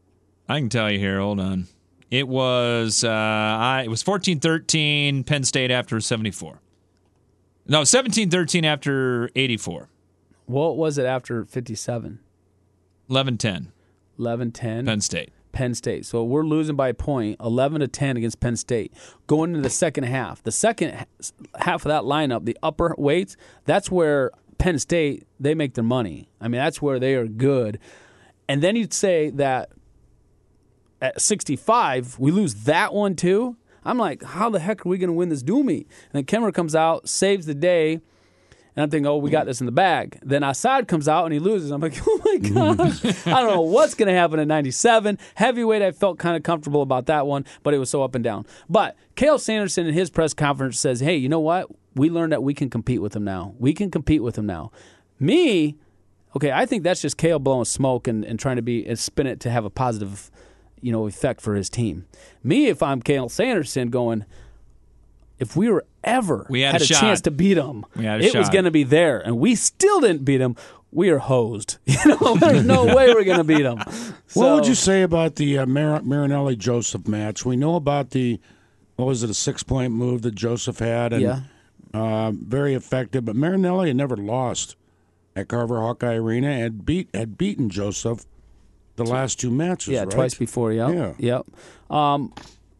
I can tell you here. Hold on. It was uh, I, it was fourteen thirteen Penn State after seventy-four. No, seventeen thirteen after eighty-four. What was it after fifty-seven? eleven ten. eleven ten. Penn State. Penn State. So we're losing by a point, eleven to ten against Penn State. Going into the second half. The second half of that lineup, the upper weights, that's where Penn State, they make their money. I mean, that's where they are good. And then you'd say that at sixty-five, we lose that one too. I'm like, how the heck are we going to win this dual meet? And then Kemmer comes out, saves the day, and I'm thinking, oh, we got this in the bag. Then Assad comes out and he loses. I'm like, oh my gosh, I don't know what's going to happen at ninety-seven. Heavyweight, I felt kind of comfortable about that one, but it was so up and down. But Cael Sanderson in his press conference says, hey, you know what? We learned that we can compete with him now. We can compete with him now. Me, okay, I think that's just Cael blowing smoke and, and trying to be and spin it to have a positive, you know, effect for his team. Me, if I'm Cael Sanderson, going, if we were ever we had, had a, a shot. chance to beat him, it shot. was going to be there, and we still didn't beat him. We are hosed. You know, there's no way we're going to beat him. So, what would you say about the uh, Mar- Marinelli Joseph match? We know about the what was it, a six point move that Joseph had, and yeah. uh, very effective. But Marinelli had never lost at Carver Hawkeye Arena and beat had beaten Joseph the last two matches. Yeah, right? twice before. Yep. Yeah. Yep. Um,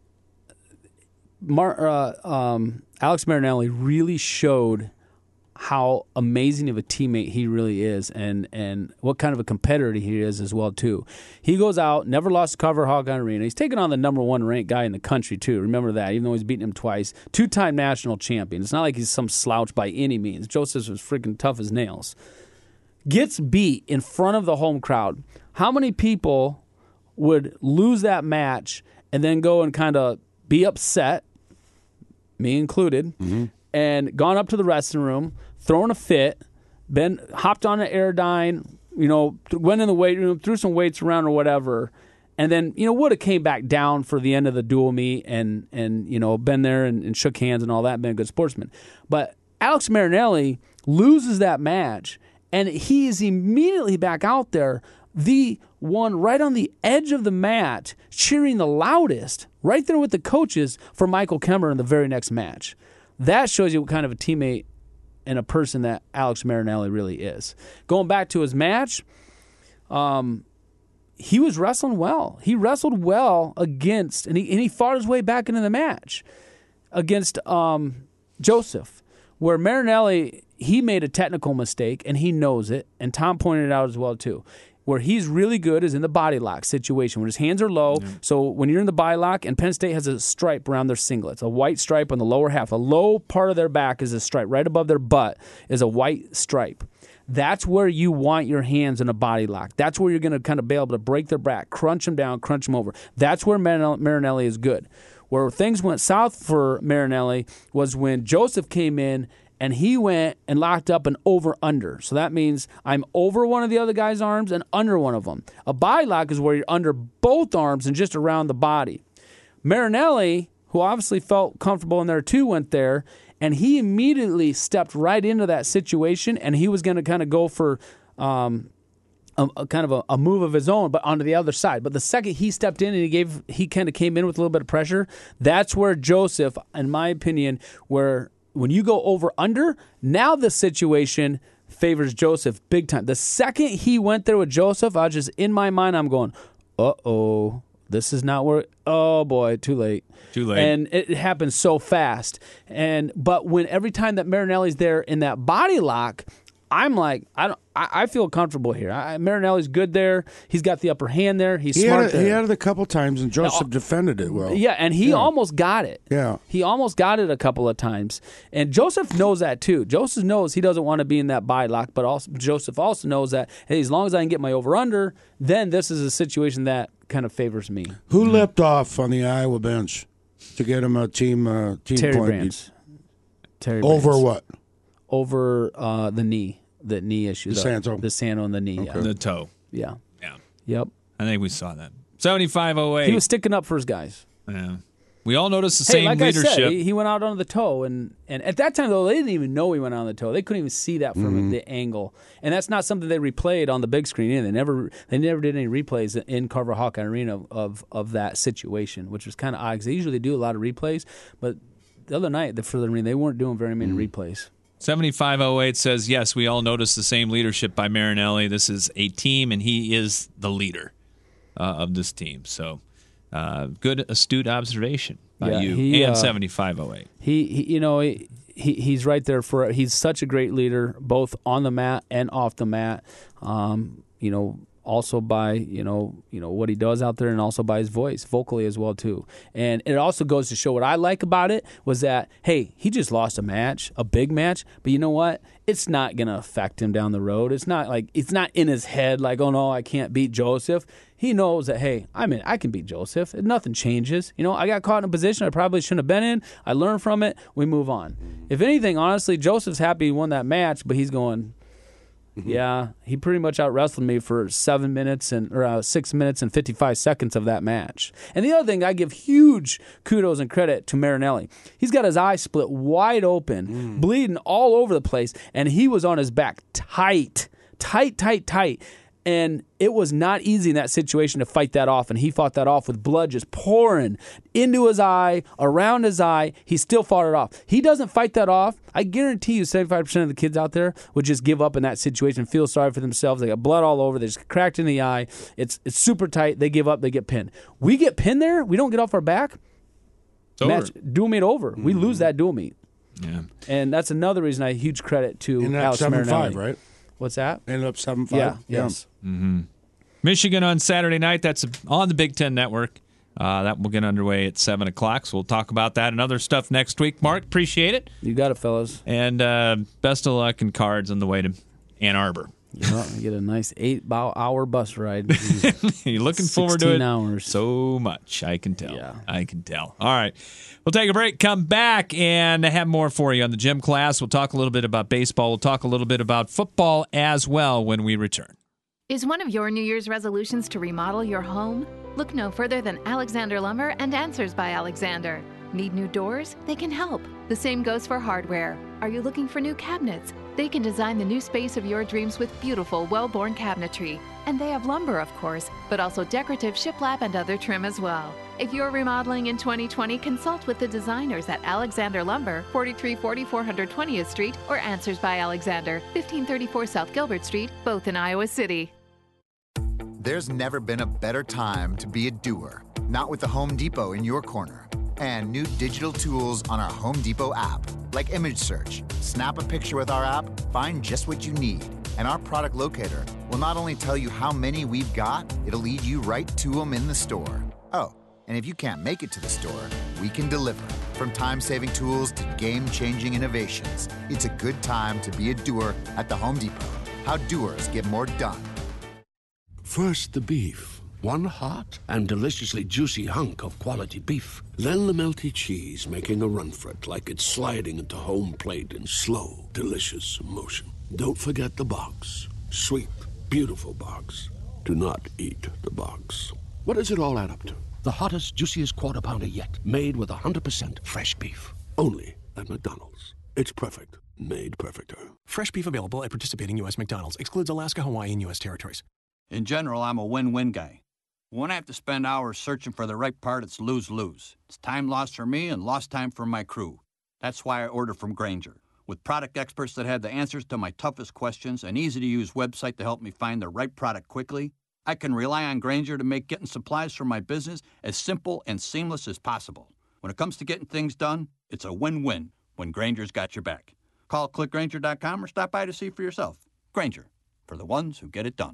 Mar- uh, um, Alex Marinelli really showed how amazing of a teammate he really is, and, and what kind of a competitor he is as well too. He goes out, never lost to Carver Hawkeye Arena. He's taken on the number one ranked guy in the country too. Remember that, even though he's beaten him twice. Two-time national champion. It's not like he's some slouch by any means. Joseph was freaking tough as nails. Gets beat in front of the home crowd. How many people would lose that match and then go and kind of be upset, me included, mm-hmm. and gone up to the restroom room, thrown a fit, been hopped on an Airdyne, you know, went in the weight room, threw some weights around or whatever, and then, you know, would have came back down for the end of the dual meet and, and you know, been there and, and shook hands and all that, been a good sportsman. But Alex Marinelli loses that match, and he is immediately back out there, the one right on the edge of the mat, cheering the loudest, right there with the coaches for Michael Kemmer in the very next match. That shows you what kind of a teammate and a person that Alex Marinelli really is. Going back to his match, um, he was wrestling well. He wrestled well against, and he, and he fought his way back into the match against um, Joseph, where Marinelli, he made a technical mistake, and he knows it, and Tom pointed it out as well too. Where he's really good is in the body lock situation, when his hands are low. Yeah. So when you're in the body lock, and Penn State has a stripe around their singlets, a white stripe on the lower half. The low part of their back is a stripe. Right above their butt is a white stripe. That's where you want your hands in a body lock. That's where you're going to kind of be able to break their back, crunch them down, crunch them over. That's where Marinelli is good. Where things went south for Marinelli was when Joseph came in and he went and locked up an over-under. So that means I'm over one of the other guy's arms and under one of them. A body lock is where you're under both arms and just around the body. Marinelli, who obviously felt comfortable in there too, went there, and he immediately stepped right into that situation, and he was going to kind of go for um, a, a kind of a, a move of his own, but onto the other side. But the second he stepped in and he gave, he kind of came in with a little bit of pressure, that's where Joseph, in my opinion, where when you go over under, now the situation favors Joseph big time. The second he went there with Joseph, I was just, in my mind, I'm going, uh-oh, this is not where, oh boy, too late. Too late. And it happens so fast. And but when every time that Marinelli's there in that body lock, I'm like, I don't. I, I feel comfortable here. I, Marinelli's good there. He's got the upper hand there. He's he smart had it, there. He had it a couple times, and Joseph now, defended it well. Yeah, and he yeah. almost got it. Yeah. He almost got it a couple of times. And Joseph knows that too. Joseph knows he doesn't want to be in that body lock, but also Joseph also knows that, hey, as long as I can get my over-under, then this is a situation that kind of favors me. Who mm-hmm. lipped off on the Iowa bench to get him a team, uh, team Terry point? Brands. Terry Over Brands. what? Over uh, the knee. The knee issue. The Santo. The Santo and the knee. Okay. Yeah. The toe. Yeah. Yeah. Yep. I think we saw that. seventy-five oh eight. He was sticking up for his guys. Yeah. We all noticed the Hey, same like leadership. I said, he, he went out on the toe, and, and at that time, though, they didn't even know he went out on the toe. They couldn't even see that from Mm-hmm. the angle, and that's not something they replayed on the big screen. Either. They never they never did any replays in Carver Hawkeye Arena of, of, of that situation, which was kind of odd because they usually do a lot of replays, but the other night for the arena, they weren't doing very many Mm-hmm. replays. seventy-five oh eight says, yes, we all noticed the same leadership by Marinelli. This is a team, and he is the leader uh, of this team. So uh, good, astute observation by Yeah, you he, and uh, seventy-five oh eight. He, he you know, he, he he's right there for. He's such a great leader, both on the mat and off the mat. Um, you know, also by you know, you know what he does out there, and also by his voice, vocally as well too. And it also goes to show what I like about it was that hey, he just lost a match, a big match, but you know what? It's not gonna affect him down the road. It's not like it's not in his head like, oh no, I can't beat Joseph. He knows that, hey, I mean, I can beat Joseph. Nothing changes. You know, I got caught in a position I probably shouldn't have been in. I learned from it. We move on. If anything, honestly, Joseph's happy he won that match, but he's going, yeah, he pretty much out wrestled me for seven minutes and or uh, six minutes and fifty-five seconds of that match. And the other thing, I give huge kudos and credit to Marinelli. He's got his eye split wide open, bleeding all over the place, and he was on his back tight, tight, tight, tight. And it was not easy in that situation to fight that off, and he fought that off with blood just pouring into his eye, around his eye. He still fought it off. He doesn't fight that off. I guarantee you seventy-five percent of the kids out there would just give up in that situation, feel sorry for themselves. They got blood all over. They just cracked in the eye. It's it's super tight. They give up. They get pinned. We get pinned there. We don't get off our back. It's over. Match, dual meet over. We lose that dual meet. Yeah. And that's another reason I huge credit to Ended up Alex seven Marinelli. five, right? What's that? Ended up seven five. Yeah. Yes. Michigan on Saturday night. That's on the Big Ten Network. Uh, that will get underway at seven o'clock, so we'll talk about that and other stuff next week. Mark, appreciate it. You got it, fellas. And uh, best of luck and cards on the way to Ann Arbor. Well, you get a nice eight-hour bus ride. You're looking forward to it sixteen hours. so much. I can tell. Yeah. I can tell. All right. We'll take a break, come back, and have more for you on the gym class. We'll talk a little bit about baseball. We'll talk a little bit about football as well when we return. Is one of your New Year's resolutions to remodel your home? Look no further than Alexander Lumber and Answers by Alexander. Need new doors? They can help. The same goes for hardware. Are you looking for new cabinets? They can design the new space of your dreams with beautiful, well-born cabinetry. And they have lumber, of course, but also decorative shiplap and other trim as well. If you're remodeling in twenty twenty, consult with the designers at Alexander Lumber, forty-three forty four twentieth Street, or Answers by Alexander, fifteen thirty-four South Gilbert Street, both in Iowa City. There's never been a better time to be a doer, not with the Home Depot in your corner. And new digital tools on our Home Depot app, like image search. Snap a picture with our app, find just what you need. And our product locator will not only tell you how many we've got, it'll lead you right to them in the store. Oh, and if you can't make it to the store, we can deliver. From time-saving tools to game-changing innovations, it's a good time to be a doer at the Home Depot. How doers get more done. First, the beef. One hot and deliciously juicy hunk of quality beef. Then the melty cheese making a run for it like it's sliding into home plate in slow, delicious motion. Don't forget the box. Sweet, beautiful box. Do not eat the box. What does it all add up to? The hottest, juiciest quarter pounder yet, made with one hundred percent fresh beef. Only at McDonald's. It's perfect. Made perfecter. Fresh beef available at participating U S McDonald's. Excludes Alaska, Hawaii, and U S territories. In general, I'm a win-win guy. When I have to spend hours searching for the right part, it's lose-lose. It's time lost for me and lost time for my crew. That's why I order from Grainger. With product experts that have the answers to my toughest questions, an easy-to-use website to help me find the right product quickly, I can rely on Grainger to make getting supplies for my business as simple and seamless as possible. When it comes to getting things done, it's a win-win when Grainger's got your back. Call click grainger dot com or stop by to see for yourself. Grainger, for the ones who get it done.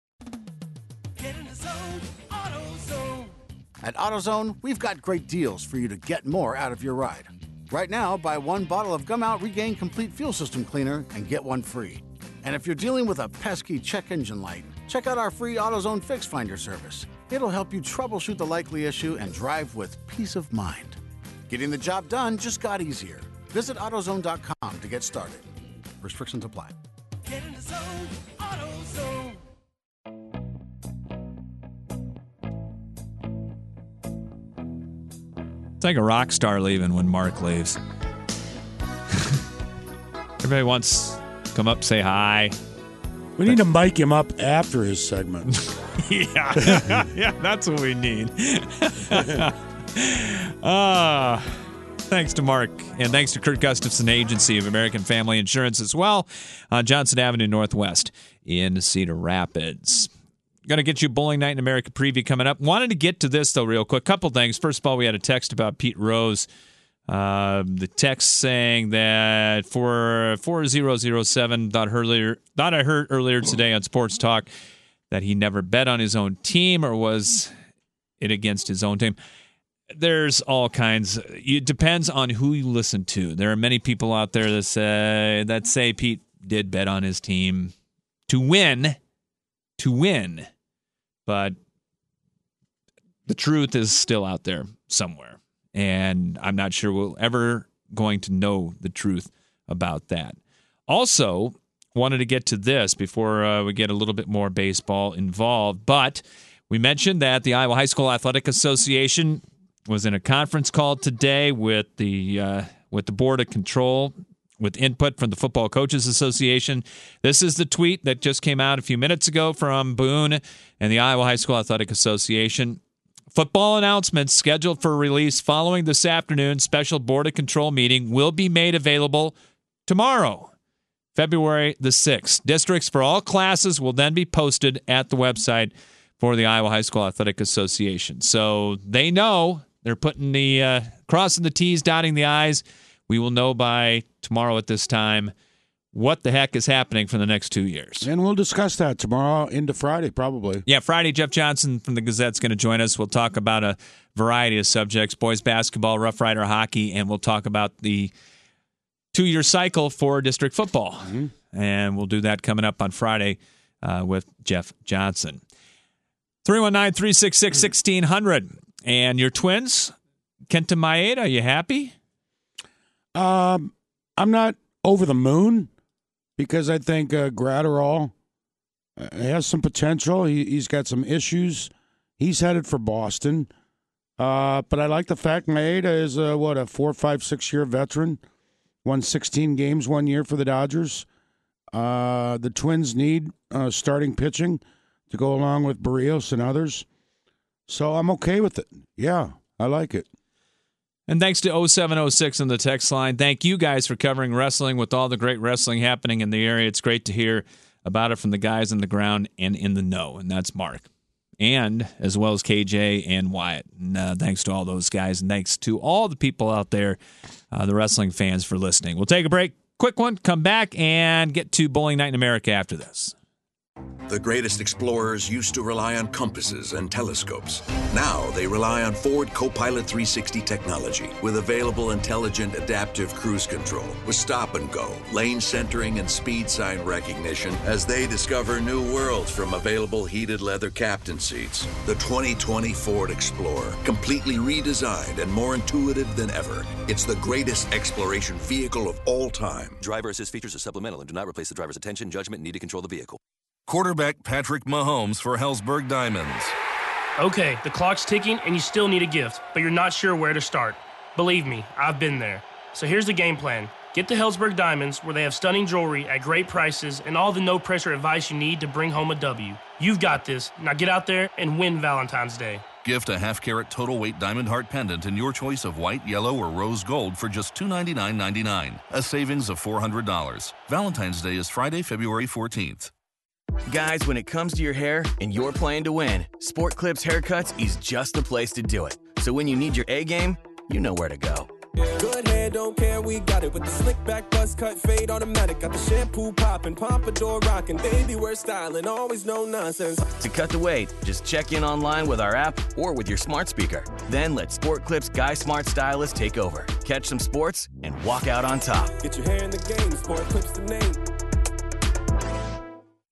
Get in the zone, AutoZone. At AutoZone, we've got great deals for you to get more out of your ride. Right now, buy one bottle of Gum Out Regain Complete Fuel System Cleaner and get one free. And if you're dealing with a pesky check engine light, check out our free AutoZone Fix Finder service. It'll help you troubleshoot the likely issue and drive with peace of mind. Getting the job done just got easier. Visit AutoZone dot com to get started. Restrictions apply. Get in the zone, AutoZone. It's like a rock star leaving when Mark leaves. Everybody wants to come up, say hi. We need to mic him up after his segment. yeah, yeah, that's what we need. uh, thanks to Mark, and thanks to Kurt Gustafson Agency of American Family Insurance as well, on Johnson Avenue Northwest in Cedar Rapids. Going to get you Bowling Night in America preview coming up. Wanted to get to this, though, real quick. Couple things. First of all, we had a text about Pete Rose. Uh, the text saying that for four thousand seven, thought, earlier, thought I heard earlier today on Sports Talk that he never bet on his own team, or was it against his own team? There's all kinds. It depends on who you listen to. There are many people out there that say, that say Pete did bet on his team to win, to win. But the truth is still out there somewhere. And I'm not sure we're ever going to know the truth about that. Also, wanted to get to this before uh, we get a little bit more baseball involved. But we mentioned that the Iowa High School Athletic Association was in a conference call today with the uh, with the Board of Control, with input from the Football Coaches Association. This is the tweet that just came out a few minutes ago from Boone and the Iowa High School Athletic Association. Football announcements scheduled for release following this afternoon's special Board of Control meeting will be made available tomorrow, February the sixth. Districts for all classes will then be posted at the website for the Iowa High School Athletic Association. So they know they're putting the uh, crossing the T's, dotting the I's. We will know by tomorrow at this time what the heck is happening for the next two years. And we'll discuss that tomorrow into Friday, probably. Yeah, Friday, Jeff Johnson from the Gazette's going to join us. We'll talk about a variety of subjects, boys basketball, Rough Rider hockey, and we'll talk about the two-year cycle for district football. Mm-hmm. And we'll do that coming up on Friday uh, with Jeff Johnson. three one nine, three six six, one six zero zero. And your Twins, Kenta Maeda, are you happy? Um, I'm not over the moon, because I think uh, Gratterall has some potential. He, he's got some issues. He's headed for Boston. Uh, but I like the fact Maeda is, a, what, a four, five, six-year veteran. Won sixteen games one year for the Dodgers. Uh, the Twins need uh, starting pitching to go along with Barrios and others. So I'm okay with it. Yeah, I like it. And thanks to oh seven oh six on the text line. Thank you guys for covering wrestling with all the great wrestling happening in the area. It's great to hear about it from the guys on the ground and in the know, and that's Mark. And as well as K J and Wyatt. And, uh, thanks to all those guys, and thanks to all the people out there, uh, the wrestling fans, for listening. We'll take a break, quick one, come back, and get to Bowling Night in America after this. The greatest explorers used to rely on compasses and telescopes. Now they rely on Ford Copilot three sixty technology with available intelligent adaptive cruise control with stop and go, lane centering, and speed sign recognition as they discover new worlds from available heated leather captain seats. The twenty twenty Ford Explorer, completely redesigned and more intuitive than ever. It's the greatest exploration vehicle of all time. Driver assist features are supplemental and do not replace the driver's attention, judgment, and need to control the vehicle. Quarterback Patrick Mahomes for Hellsberg Diamonds. Okay, the clock's ticking and you still need a gift, but you're not sure where to start. Believe me, I've been there. So here's the game plan. Get to Hellsberg Diamonds, where they have stunning jewelry at great prices and all the no-pressure advice you need to bring home a W. You've got this. Now get out there and win Valentine's Day. Gift a half-carat total weight diamond heart pendant in your choice of white, yellow, or rose gold for just two hundred ninety-nine dollars and ninety-nine cents, a savings of four hundred dollars. Valentine's Day is Friday, February fourteenth. Guys, when it comes to your hair and you're playing to win, Sport Clips Haircuts is just the place to do it. So when you need your A game, you know where to go. Good hair, don't care, we got it with the slick back, buzz cut, fade automatic. Got the shampoo popping, pompadour rocking, baby we're styling, always no nonsense. To cut the wait, just check in online with our app or with your smart speaker. Then let Sport Clips Guy Smart Stylist take over. Catch some sports and walk out on top. Get your hair in the game, Sport Clips the name.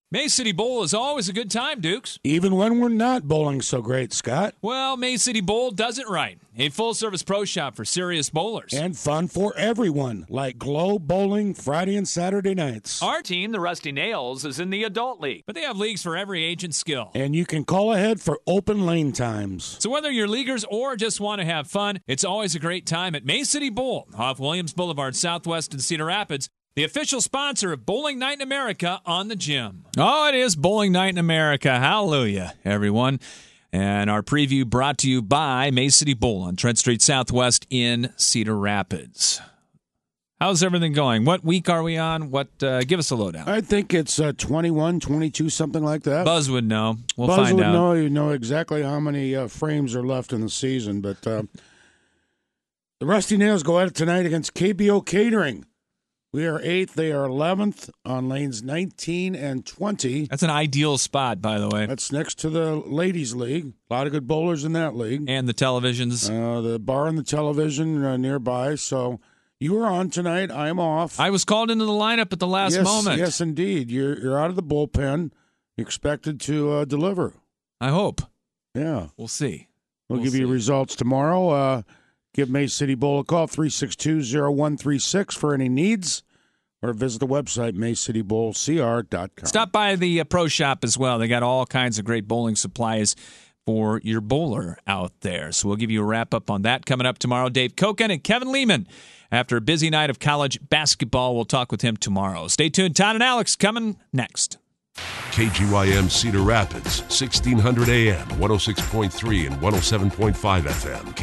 May City Bowl is always a good time, Dukes. Even when we're not bowling so great, Scott. Well, May City Bowl does it right. A full-service pro shop for serious bowlers. And fun for everyone, like Globe Bowling Friday and Saturday nights. Our team, the Rusty Nails, is in the adult league, but they have leagues for every age and skill. And you can call ahead for open lane times. So whether you're leaguers or just want to have fun, it's always a great time at May City Bowl off Williams Boulevard Southwest in Cedar Rapids, the official sponsor of Bowling Night in America on the Gym. Oh, it is Bowling Night in America. Hallelujah, everyone. And our preview brought to you by May City Bowl on Trent Street Southwest in Cedar Rapids. How's everything going? What week are we on? What? Uh, give us a lowdown. I think it's uh, twenty-one, twenty-two, something like that. Buzz would know. We'll Buzz find would out. know. You know exactly how many uh, frames are left in the season. But uh, the Rusty Nails go at it tonight against K B O Catering. We are eighth. They are eleventh on lanes nineteen and twenty. That's an ideal spot, by the way. That's next to the Ladies League. A lot of good bowlers in that league. And the televisions. Uh, the bar and the television uh, nearby. So you are on tonight. I'm off. I was called into the lineup at the last yes, moment. Yes, indeed. You're you're out of the bullpen. You're expected to uh, deliver. I hope. Yeah. We'll see. We'll, we'll give see. you results tomorrow. Uh, give May City Bowl a call, three six two, zero one three six for any needs, or visit the website, may city bowl c r dot com. Stop by the uh, pro shop as well. They got all kinds of great bowling supplies for your bowler out there. So we'll give you a wrap-up on that coming up tomorrow. Dave Koken and Kevin Lehman. After a busy night of college basketball, we'll talk with him tomorrow. Stay tuned. Todd and Alex coming next. K G Y M Cedar Rapids, sixteen hundred A M, one oh six point three and one oh seven point five F M.